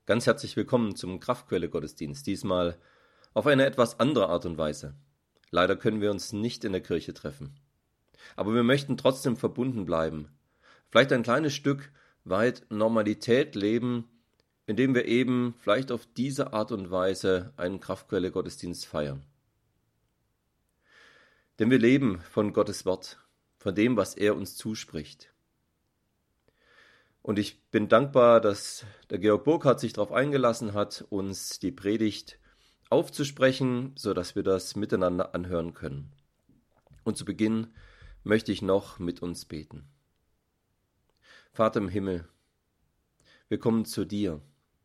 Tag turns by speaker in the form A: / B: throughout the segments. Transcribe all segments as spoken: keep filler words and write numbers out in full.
A: Ganz herzlich willkommen zum Kraftquelle-Gottesdienst, diesmal auf eine etwas andere Art und Weise. Leider können wir uns nicht in der Kirche treffen. Aber wir möchten trotzdem verbunden bleiben. Vielleicht ein kleines Stück weit Normalität leben, indem wir eben vielleicht auf diese Art und Weise einen Kraftquelle-Gottesdienst feiern. Denn wir leben von Gottes Wort, von dem, was er uns zuspricht. Und ich bin dankbar, dass der Georg Burkhardt sich darauf eingelassen hat, uns die Predigt aufzusprechen, sodass wir das miteinander anhören können. Und zu Beginn möchte ich noch mit uns beten. Vater im Himmel, wir kommen zu dir.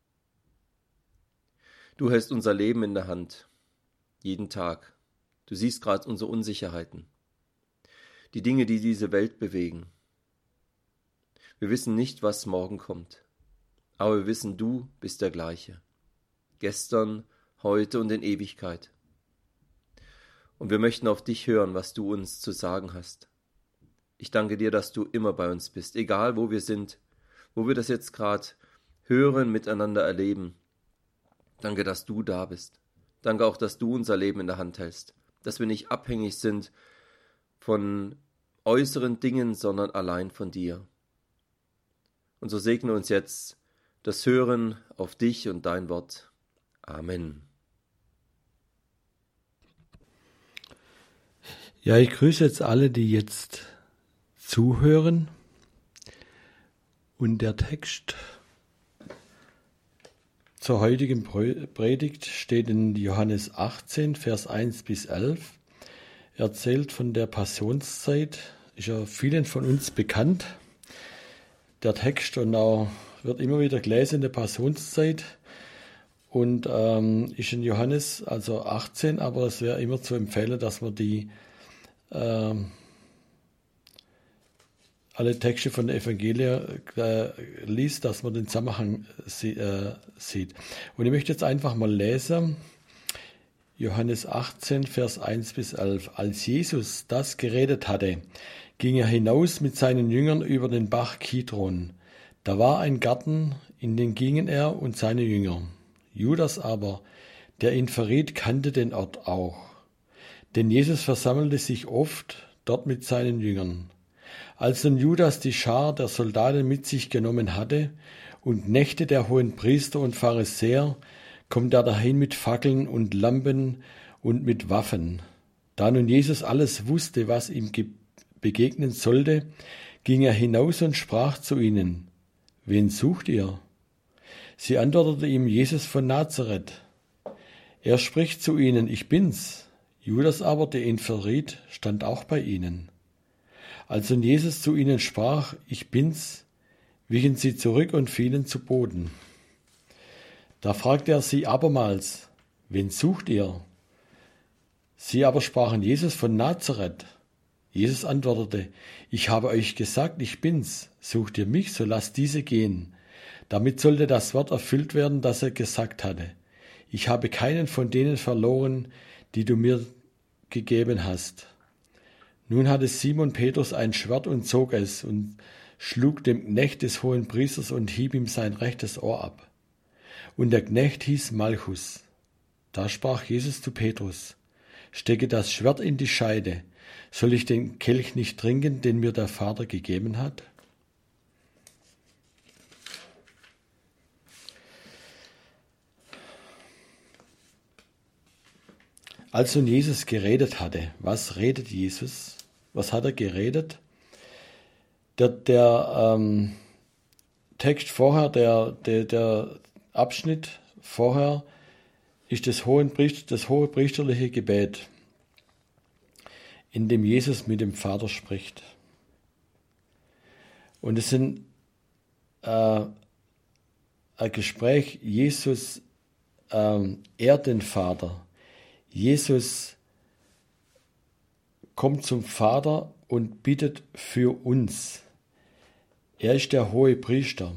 A: Du hältst unser Leben in der Hand, jeden Tag. Du siehst gerade unsere Unsicherheiten, die Dinge, die diese Welt bewegen. Wir wissen nicht, was morgen kommt, aber wir wissen, du bist der Gleiche. Gestern, heute und in Ewigkeit. Und wir möchten auf dich hören, was du uns zu sagen hast. Ich danke dir, dass du immer bei uns bist, egal wo wir sind, wo wir das jetzt gerade hören, miteinander erleben. Danke, dass du da bist. Danke auch, dass du unser Leben in der Hand hältst, dass wir nicht abhängig sind von äußeren Dingen, sondern allein von dir. Und so segne uns jetzt das Hören auf dich und dein Wort. Amen.
B: Ja, ich grüße jetzt alle, die jetzt zuhören. Und der Text zur heutigen Predigt steht in Johannes achtzehn, Vers eins bis elf. Er erzählt von der Passionszeit, ist ja vielen von uns bekannt. Der Text und auch wird immer wieder gelesen in der Passionszeit und ähm, ist in Johannes, also achtzehn, aber es wäre immer zu empfehlen, dass man die ähm, alle Texte von der Evangelien äh, liest, dass man den Zusammenhang sie, äh, sieht. Und ich möchte jetzt einfach mal lesen, Johannes achtzehn, Vers eins bis elf. Als Jesus das geredet hatte, ging er hinaus mit seinen Jüngern über den Bach Kidron. Da war ein Garten, in den gingen er und seine Jünger. Judas aber, der ihn verriet, kannte den Ort auch. Denn Jesus versammelte sich oft dort mit seinen Jüngern. Als nun Judas die Schar der Soldaten mit sich genommen hatte und Knechte der hohen Priester und Pharisäer, kommt er dahin mit Fackeln und Lampen und mit Waffen. Da nun Jesus alles wusste, was ihm begegnen sollte, ging er hinaus und sprach zu ihnen: Wen sucht ihr? Sie antwortete ihm: Jesus von Nazareth. Er spricht zu ihnen: Ich bin's. Judas aber, der ihn verriet, stand auch bei ihnen. Als nun Jesus zu ihnen sprach: Ich bin's, wichen sie zurück und fielen zu Boden. Da fragte er sie abermals: Wen sucht ihr? Sie aber sprachen: Jesus von Nazareth. Jesus antwortete: Ich habe euch gesagt, ich bin's. Sucht ihr mich, so lasst diese gehen. Damit sollte das Wort erfüllt werden, das er gesagt hatte: Ich habe keinen von denen verloren, die du mir gegeben hast. Nun hatte Simon Petrus ein Schwert und zog es und schlug dem Knecht des hohen Priesters und hieb ihm sein rechtes Ohr ab. Und der Knecht hieß Malchus. Da sprach Jesus zu Petrus: Stecke das Schwert in die Scheide. Soll ich den Kelch nicht trinken, den mir der Vater gegeben hat? Als nun Jesus geredet hatte, was redet Jesus? Was hat er geredet? Der, der ähm, Text vorher, der, der, der Abschnitt vorher ist das hohe, das hohe priesterliche Gebet, in dem Jesus mit dem Vater spricht. Und es sind äh, ein Gespräch, Jesus ähm, ehrt den Vater. Jesus kommt zum Vater und bittet für uns. Er ist der hohe Priester.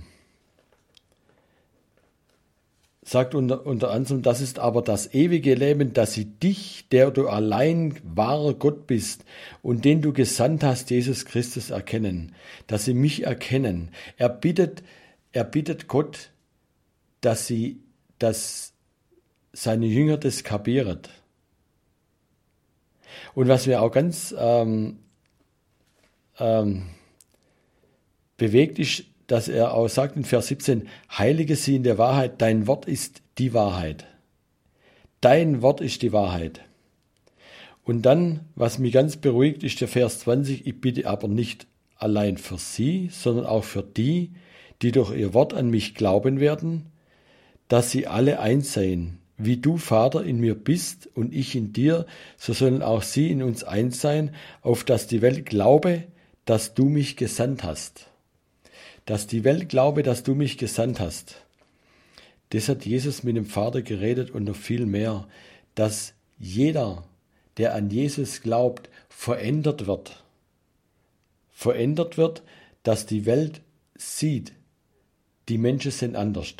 B: Sagt unter, unter anderem: Das ist aber das ewige Leben, dass sie dich, der du allein wahrer Gott bist und den du gesandt hast, Jesus Christus, erkennen. Dass sie mich erkennen. Er bittet, er bittet Gott, dass sie, dass seine Jünger das kapieren. Und was mir auch ganz ähm, ähm, bewegt ist, dass er auch sagt in Vers siebzehn, heilige sie in der Wahrheit, dein Wort ist die Wahrheit. Dein Wort ist die Wahrheit. Und dann, was mich ganz beruhigt, ist der Vers zwanzig, ich bitte aber nicht allein für sie, sondern auch für die, die durch ihr Wort an mich glauben werden, dass sie alle eins seien. Wie du, Vater, in mir bist und ich in dir, so sollen auch sie in uns eins sein, auf dass die Welt glaube, dass du mich gesandt hast. Dass die Welt glaube, dass du mich gesandt hast. Das hat Jesus mit dem Vater geredet und noch viel mehr, dass jeder, der an Jesus glaubt, verändert wird. Verändert wird, dass die Welt sieht, die Menschen sind anders.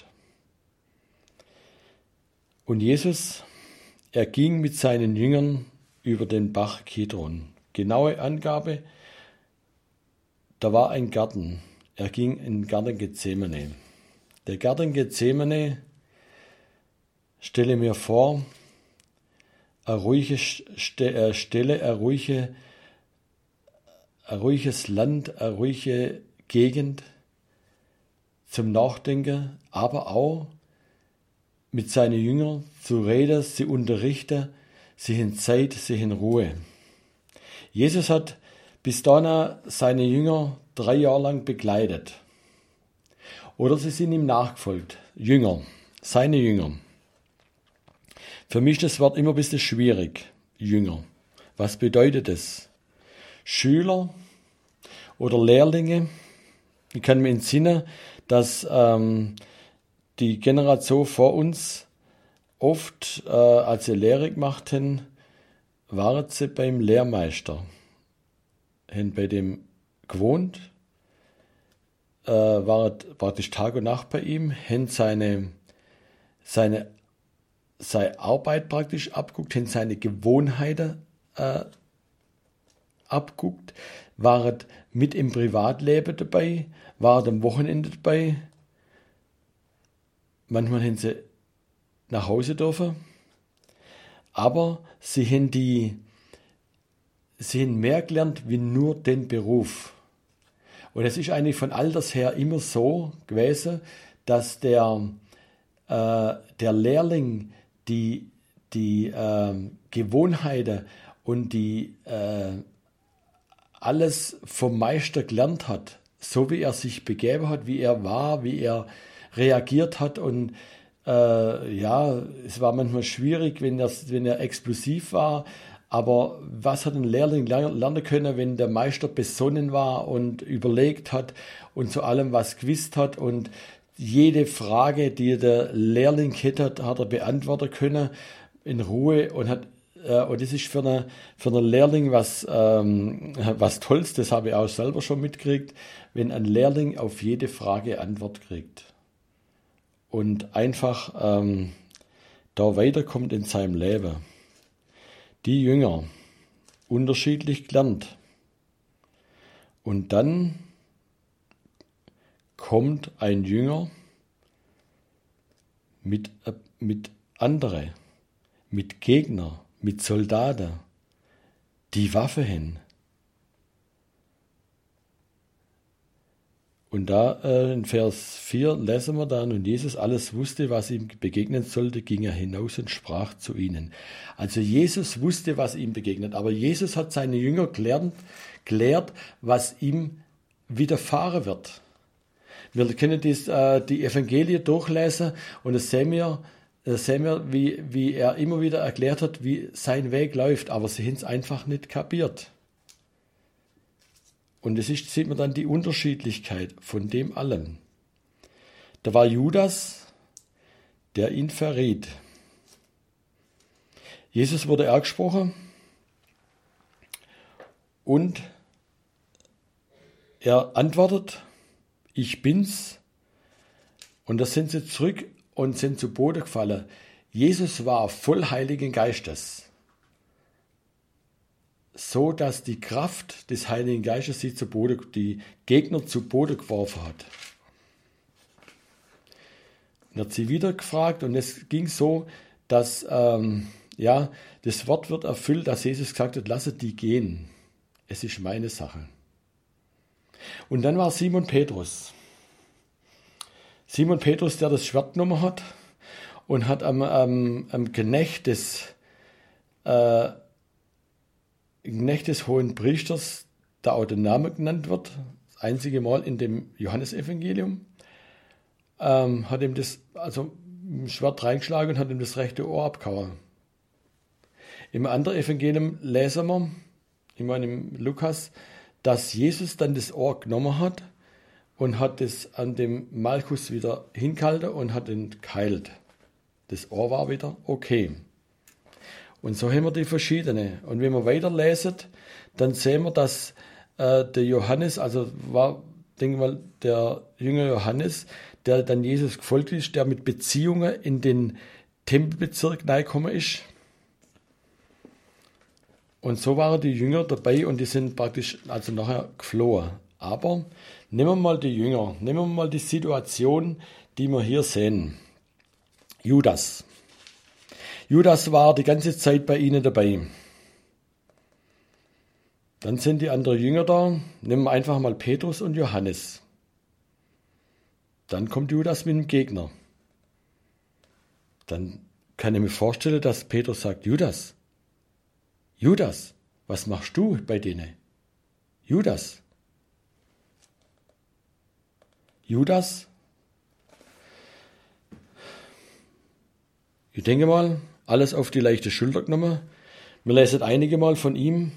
B: Und Jesus, er ging mit seinen Jüngern über den Bach Kidron. Genaue Angabe, da war ein Garten. Er ging in den Garten Gethsemane. Der Garten Gethsemane, stelle mir vor, eine ruhige Stelle, eine ruhige, ein ruhiges Land, eine ruhige Gegend zum Nachdenken, aber auch mit seinen Jüngern zu reden, sie unterrichten, sie haben Zeit, sie haben Ruhe. Jesus hat bis dahin seine Jünger drei Jahre lang begleitet. Oder sie sind ihm nachgefolgt. Jünger, seine Jünger. Für mich ist das Wort immer ein bisschen schwierig. Jünger. Was bedeutet das? Schüler oder Lehrlinge? Ich kann mir entsinnen, dass ähm, die Generation vor uns oft, äh, als sie Lehre gemacht haben, waren sie beim Lehrmeister. Haben bei dem gewohnt, äh, waren praktisch Tag und Nacht bei ihm, haben seine, seine, seine Arbeit praktisch abgeguckt, haben seine Gewohnheiten äh, abgeguckt, waren mit im Privatleben dabei, waren am Wochenende dabei. Manchmal haben sie nach Hause dürfen, aber sie haben, die, sie haben mehr gelernt wie nur den Beruf. Und es ist eigentlich von alters her immer so gewesen, dass der, äh, der Lehrling die, die äh, Gewohnheiten und die äh, alles vom Meister gelernt hat, so wie er sich begeben hat, wie er war, wie er reagiert hat. Und äh, ja, es war manchmal schwierig, wenn er, wenn er explosiv war, aber was hat ein Lehrling lernen können, wenn der Meister besonnen war und überlegt hat und zu allem was gewusst hat und jede Frage, die der Lehrling hätte, hat er beantworten können in Ruhe und hat und das ist für einen für eine Lehrling was, ähm, was Tolles, das habe ich auch selber schon mitgekriegt, wenn ein Lehrling auf jede Frage Antwort kriegt und einfach ähm, da weiterkommt in seinem Leben. Die Jünger, unterschiedlich gelernt. Und dann kommt ein Jünger mit, mit anderen, mit Gegner, mit Soldaten, die Waffe hin. Und da äh, in Vers vier lesen wir dann, und Jesus alles wusste, was ihm begegnen sollte, ging er hinaus und sprach zu ihnen. Also Jesus wusste, was ihm begegnet, aber Jesus hat seine Jünger gelernt, gelehrt, was ihm widerfahren wird. Wir können dies, äh, die Evangelien durchlesen und das sehen wir, das sehen wir wie, wie er immer wieder erklärt hat, wie sein Weg läuft, aber sie haben es einfach nicht kapiert. Und es ist, sieht man dann die Unterschiedlichkeit von dem allem. Da war Judas, der ihn verriet. Jesus wurde angesprochen und er antwortet, ich bin's. Und da sind sie zurück und sind zu Boden gefallen. Jesus war voll Heiligen Geistes, so dass die Kraft des Heiligen Geistes sie zu Boden, die Gegner zu Boden geworfen hat. Und er hat sie wieder gefragt und es ging so, dass ähm, ja, das Wort wird erfüllt, dass Jesus gesagt hat, lasset die gehen. Es ist meine Sache. Und dann war Simon Petrus. Simon Petrus, der das Schwert genommen hat und hat am, am, am Knecht des, äh, Knecht des hohen Priesters, der auch der Name genannt wird, das einzige Mal in dem Johannesevangelium, ähm, hat ihm das, also im Schwert reingeschlagen und hat ihm das rechte Ohr abgehauen. Im anderen Evangelium lesen wir, ich meine im Lukas, dass Jesus dann das Ohr genommen hat und hat es an dem Malchus wieder hingehalten und hat ihn geheilt. Das Ohr war wieder okay. Und so haben wir die verschiedene. Und wenn wir weiterlesen, dann sehen wir, dass äh, der Johannes, also war, denke mal, der Jünger Johannes, der dann Jesus gefolgt ist, der mit Beziehungen in den Tempelbezirk reingekommen ist. Und so waren die Jünger dabei und die sind praktisch also nachher geflohen. Aber nehmen wir mal die Jünger, nehmen wir mal die Situation, die wir hier sehen. Judas. Judas war die ganze Zeit bei ihnen dabei. Dann sind die anderen Jünger da. Nehmen wir einfach mal Petrus und Johannes. Dann kommt Judas mit dem Gegner. Dann kann ich mir vorstellen, dass Petrus sagt, Judas, Judas, was machst du bei denen? Judas. Judas. Ich denke mal, alles auf die leichte Schulter genommen. Wir lesen einige Mal von ihm.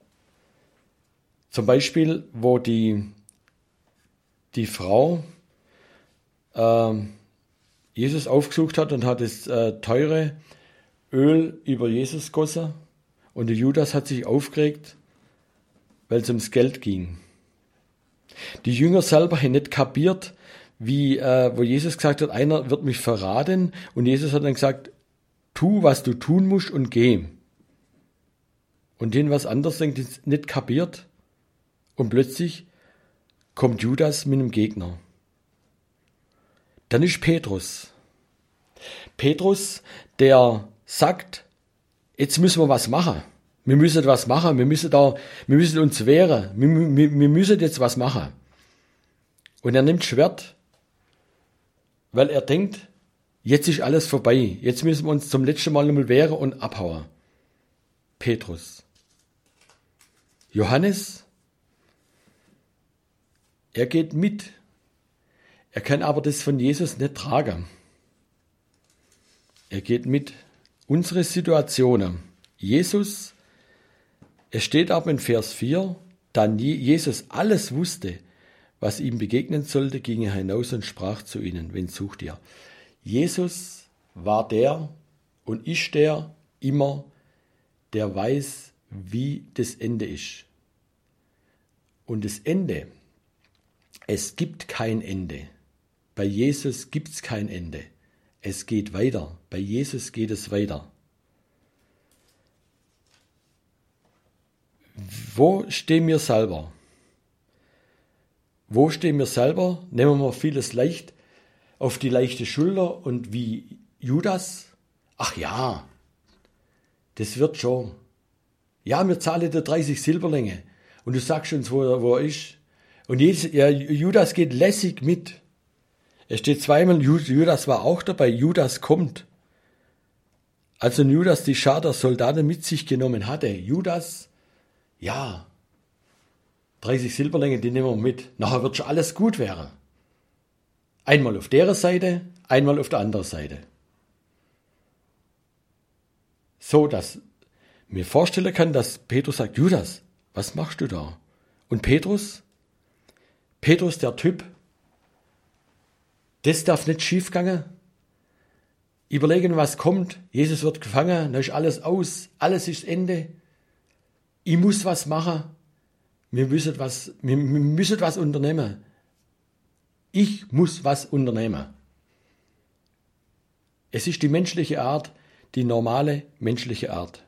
B: Zum Beispiel, wo die, die Frau äh, Jesus aufgesucht hat und hat das äh, teure Öl über Jesus gossen. Und der Judas hat sich aufgeregt, weil es ums Geld ging. Die Jünger selber haben nicht kapiert, wie, äh, wo Jesus gesagt hat, einer wird mich verraten. Und Jesus hat dann gesagt, tu, was du tun musst und geh. Und denen was anderes denkt, nicht kapiert. Und plötzlich kommt Judas mit einem Gegner. Dann ist Petrus. Petrus, der sagt, jetzt müssen wir was machen. Wir müssen was machen. Wir müssen da, wir müssen uns wehren. Wir, wir, wir müssen jetzt was machen. Und er nimmt Schwert, weil er denkt, jetzt ist alles vorbei. Jetzt müssen wir uns zum letzten Mal nochmal wehren und abhauen. Petrus. Johannes, er geht mit. Er kann aber das von Jesus nicht tragen. Er geht mit. Unsere Situationen. Jesus, es steht aber in Vers vier, da Jesus alles wusste, was ihm begegnen sollte, ging er hinaus und sprach zu ihnen, wen sucht ihr? Jesus war der und ist der immer, der weiß, wie das Ende ist. Und das Ende, es gibt kein Ende. Bei Jesus gibt es kein Ende. Es geht weiter. Bei Jesus geht es weiter. Wo stehen wir selber? Wo stehen wir selber? Nehmen wir vieles leicht auf die leichte Schulter und wie Judas? Ach ja, das wird schon. Ja, wir zahlen dir dreißig Silberlinge und du sagst uns, wo er, wo er ist. Und Jesus, ja, Judas geht lässig mit. Es steht zweimal, Judas war auch dabei, Judas kommt. Also Judas die Schar der Soldaten mit sich genommen hatte. Judas, ja, dreißig Silberlinge, die nehmen wir mit. Nachher wird schon alles gut werden. Einmal auf der Seite, einmal auf der anderen Seite. So, dass mir vorstellen kann, dass Petrus sagt, Judas, was machst du da? Und Petrus? Petrus, der Typ, das darf nicht schief gehen. Überlegen, was kommt. Jesus wird gefangen, dann ist alles aus, alles ist Ende. Ich muss was machen. Wir müssen was, wir müssen was unternehmen. Ich muss was unternehmen. Es ist die menschliche Art, die normale menschliche Art.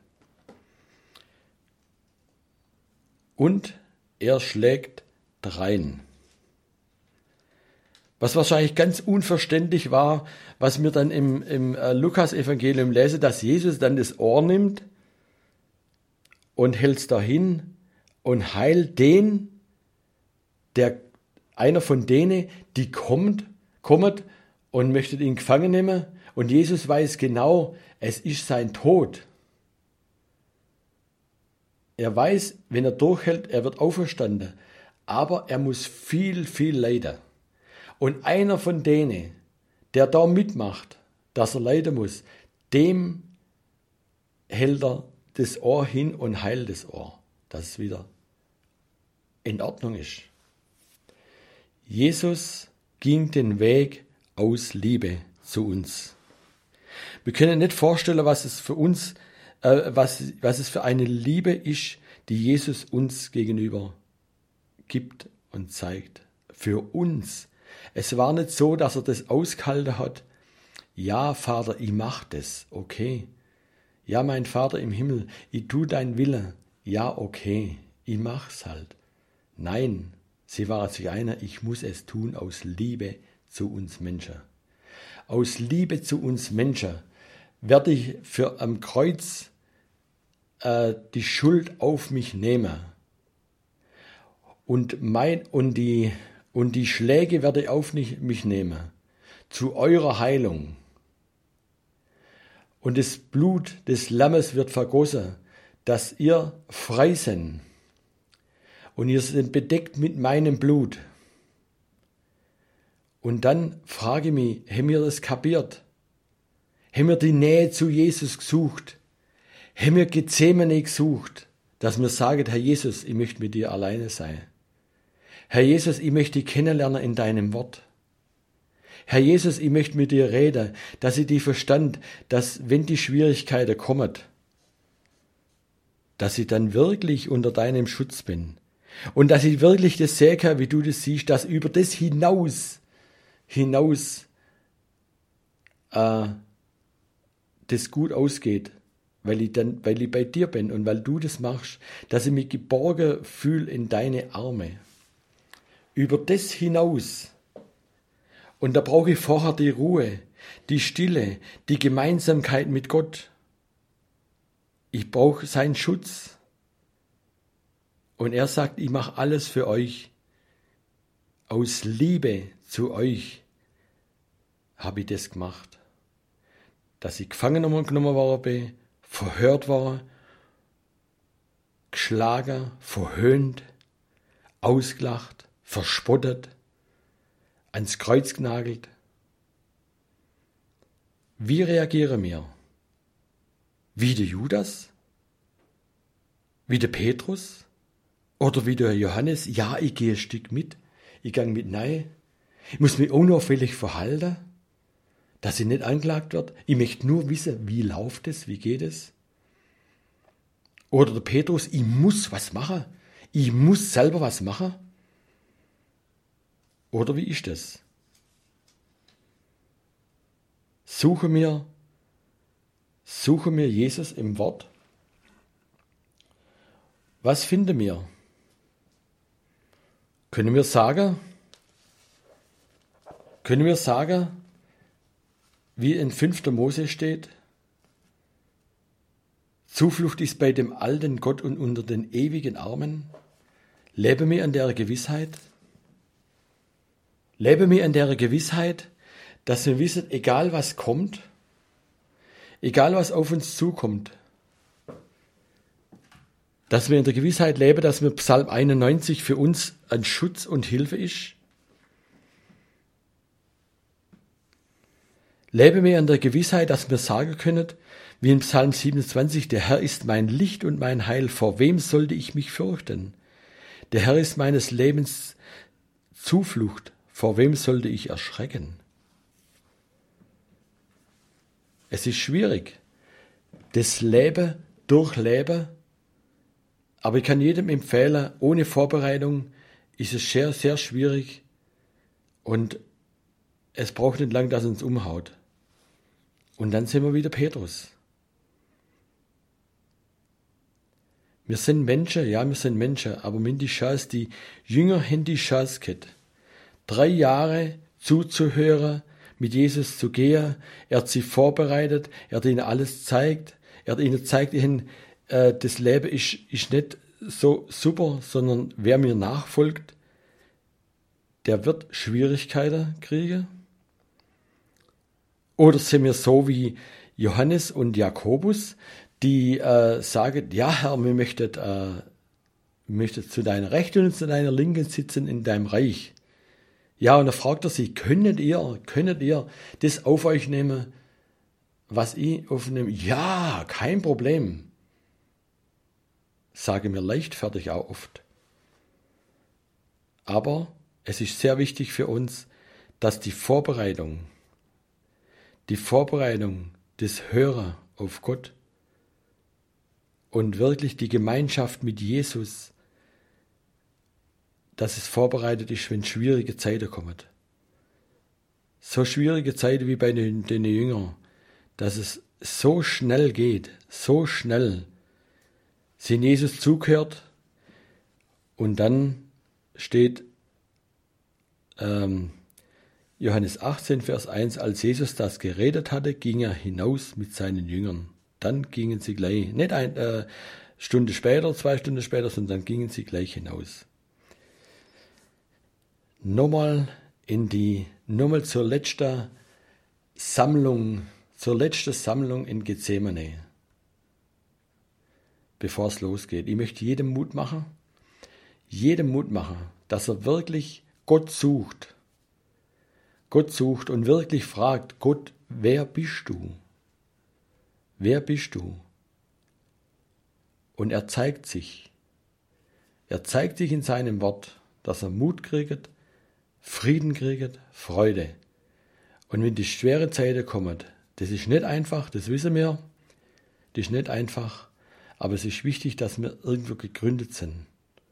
B: Und er schlägt drein. Was wahrscheinlich ganz unverständlich war, was wir dann im, im äh, Lukas-Evangelium lesen, dass Jesus dann das Ohr nimmt und hält es dahin und heilt den, der einer von denen, die kommt, kommt und möchte ihn gefangen nehmen. Und Jesus weiß genau, es ist sein Tod. Er weiß, wenn er durchhält, er wird auferstanden. Aber er muss viel, viel leiden. Und einer von denen, der da mitmacht, dass er leiden muss, dem hält er das Ohr hin und heilt das Ohr, dass es wieder in Ordnung ist. Jesus ging den Weg aus Liebe zu uns. Wir können nicht vorstellen, was es für uns, äh, was, was es für eine Liebe ist, die Jesus uns gegenüber gibt und zeigt. Für uns. Es war nicht so, dass er das ausgehalten hat. Ja, Vater, ich mach das, okay. Ja, mein Vater im Himmel, ich tu dein Wille. Ja, okay, ich mach's halt. Nein, sie war sich einer, ich muss es tun aus Liebe zu uns Menschen. Aus Liebe zu uns Menschen werde ich für am Kreuz äh, die Schuld auf mich nehmen. Und, mein, und, die, und die Schläge werde ich auf mich nehmen. Zu eurer Heilung. Und das Blut des Lammes wird vergossen, dass ihr frei seid. Und ihr seid bedeckt mit meinem Blut. Und dann frage ich mich, haben wir das kapiert? Haben wir die Nähe zu Jesus gesucht? Haben wir Gethsemane gesucht, dass wir sagen, Herr Jesus, ich möchte mit dir alleine sein. Herr Jesus, ich möchte dich kennenlernen in deinem Wort. Herr Jesus, ich möchte mit dir reden, dass ich dich verstand, dass wenn die Schwierigkeiten kommen, dass ich dann wirklich unter deinem Schutz bin. Und dass ich wirklich das sehen kann, wie du das siehst, dass über das hinaus, hinaus äh, das gut ausgeht, weil ich dann, weil ich bei dir bin und weil du das machst, dass ich mich geborgen fühle in deine Arme. Über das hinaus. Und da brauche ich vorher die Ruhe, die Stille, die Gemeinsamkeit mit Gott. Ich brauche seinen Schutz. Und er sagt, ich mache alles für euch. Aus Liebe zu euch habe ich das gemacht. Dass ich gefangen genommen worden bin, verhört war, geschlagen, verhöhnt, ausgelacht, verspottet, ans Kreuz genagelt. Wie reagieren wir? Wie der Judas? Wie der Petrus? Oder wie der Johannes? Ja, ich gehe ein Stück mit. Ich gehe mit rein. Ich muss mich unauffällig verhalten, dass ich nicht angeklagt wird. Ich möchte nur wissen, wie läuft es, wie geht es? Oder der Petrus, ich muss was machen. Ich muss selber was machen. Oder wie ist das? Suche mir, suche mir Jesus im Wort. Was finden wir? Können wir sagen, können wir sagen, wie in fünfter Mose steht, Zuflucht ist bei dem alten Gott und unter den ewigen Armen? Lebe mir an der Gewissheit, lebe mir an der Gewissheit, dass wir wissen, egal was kommt, egal was auf uns zukommt, dass wir in der Gewissheit leben, dass wir Psalm einundneunzig für uns ein Schutz und Hilfe ist. Lebe mir in der Gewissheit, dass wir sagen können, wie in Psalm siebenundzwanzig, der Herr ist mein Licht und mein Heil, vor wem sollte ich mich fürchten? Der Herr ist meines Lebens Zuflucht, vor wem sollte ich erschrecken? Es ist schwierig, das Leben durchleben, aber ich kann jedem empfehlen, ohne Vorbereitung ist es sehr, sehr schwierig und es braucht nicht lang, dass es uns umhaut. Und dann sind wir wieder Petrus. Wir sind Menschen, ja, wir sind Menschen, aber wir haben die Chance, die Jünger haben die Chance gehabt. Drei Jahre zuzuhören, mit Jesus zu gehen. Er hat sie vorbereitet, er hat ihnen alles zeigt. Er hat ihnen zeigt, ihnen, äh, das Leben ist, ist nicht so super, sondern wer mir nachfolgt, der wird Schwierigkeiten kriegen. Oder sind wir so wie Johannes und Jakobus, die äh, sagen, ja Herr, wir möchten, äh, wir möchten zu deiner Rechten und zu deiner Linken sitzen in deinem Reich. Ja, und da fragt er sie, könnt ihr, könnt ihr das auf euch nehmen, was ich aufnehme? Ja, kein Problem. Sage mir leichtfertig auch oft. Aber es ist sehr wichtig für uns, dass die Vorbereitung, die Vorbereitung des Hörer auf Gott und wirklich die Gemeinschaft mit Jesus, dass es vorbereitet ist, wenn schwierige Zeiten kommen. So schwierige Zeiten wie bei den, den Jüngern, dass es so schnell geht, so schnell, sind Jesus zugehört und dann steht ähm, Johannes achtzehn, Vers eins, als Jesus das geredet hatte, ging er hinaus mit seinen Jüngern. Dann gingen sie gleich, nicht eine äh, Stunde später, zwei Stunden später, sondern dann gingen sie gleich hinaus. Nochmal in die, nochmal zur letzten Sammlung, zur letzten Sammlung in Gethsemane, bevor es losgeht. Ich möchte jedem Mut machen, jedem Mut machen, dass er wirklich Gott sucht, Gott sucht und wirklich fragt, Gott, wer bist du? Wer bist du? Und er zeigt sich. Er zeigt sich in seinem Wort, dass er Mut kriegt, Frieden kriegt, Freude. Und wenn die schwere Zeiten kommen, das ist nicht einfach, das wissen wir, das ist nicht einfach, aber es ist wichtig, dass wir irgendwo gegründet sind.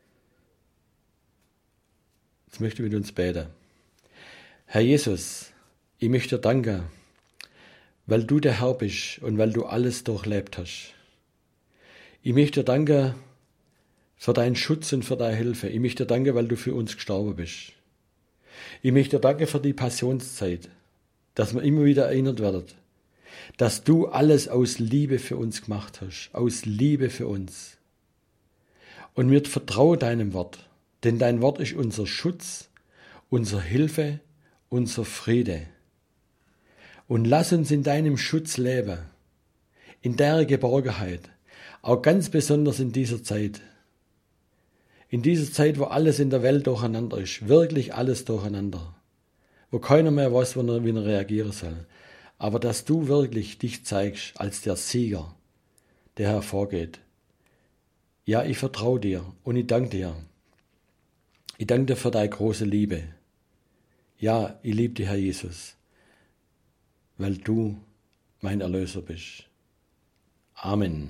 B: Jetzt möchte ich mit uns beten. Herr Jesus, ich möchte dir danken, weil du der Herr bist und weil du alles durchlebt hast. Ich möchte dir danken für deinen Schutz und für deine Hilfe. Ich möchte dir danken, weil du für uns gestorben bist. Ich möchte dir danken für die Passionszeit, dass wir immer wieder erinnert werden, dass du alles aus Liebe für uns gemacht hast, aus Liebe für uns. Und wir vertrauen deinem Wort, denn dein Wort ist unser Schutz, unsere Hilfe, unser Friede. Und lass uns in deinem Schutz leben, in deiner Geborgenheit, auch ganz besonders in dieser Zeit. In dieser Zeit, wo alles in der Welt durcheinander ist, wirklich alles durcheinander, wo keiner mehr weiß, wie er, wie er reagieren soll. Aber dass du wirklich dich zeigst als der Sieger, der hervorgeht. Ja, ich vertraue dir und ich danke dir. Ich danke dir für deine große Liebe. Ja, ich liebe dich, Herr Jesus, weil du mein Erlöser bist. Amen.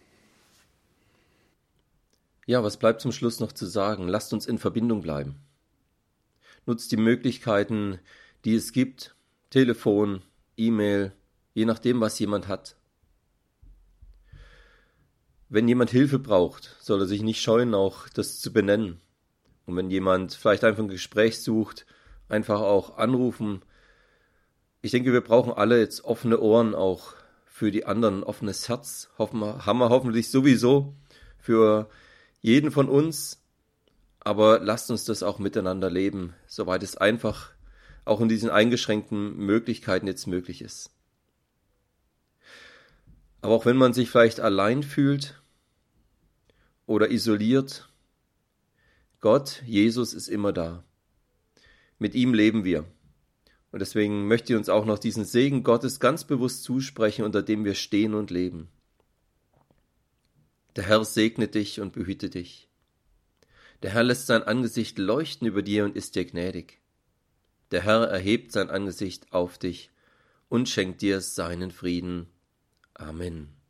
A: Ja, was bleibt zum Schluss noch zu sagen? Lasst uns in Verbindung bleiben. Nutzt die Möglichkeiten, die es gibt, Telefon, E-Mail, je nachdem, was jemand hat. Wenn jemand Hilfe braucht, soll er sich nicht scheuen, auch das zu benennen. Und wenn jemand vielleicht einfach ein Gespräch sucht, einfach auch anrufen. Ich denke, wir brauchen alle jetzt offene Ohren auch für die anderen, ein offenes Herz. Hoffen wir, haben wir hoffentlich sowieso für jeden von uns. Aber lasst uns das auch miteinander leben, soweit es einfach auch in diesen eingeschränkten Möglichkeiten jetzt möglich ist. Aber auch wenn man sich vielleicht allein fühlt oder isoliert, Gott, Jesus ist immer da. Mit ihm leben wir. Und deswegen möchte ich uns auch noch diesen Segen Gottes ganz bewusst zusprechen, unter dem wir stehen und leben. Der Herr segne dich und behüte dich. Der Herr lässt sein Angesicht leuchten über dir und ist dir gnädig. Der Herr erhebt sein Angesicht auf dich und schenkt dir seinen Frieden. Amen.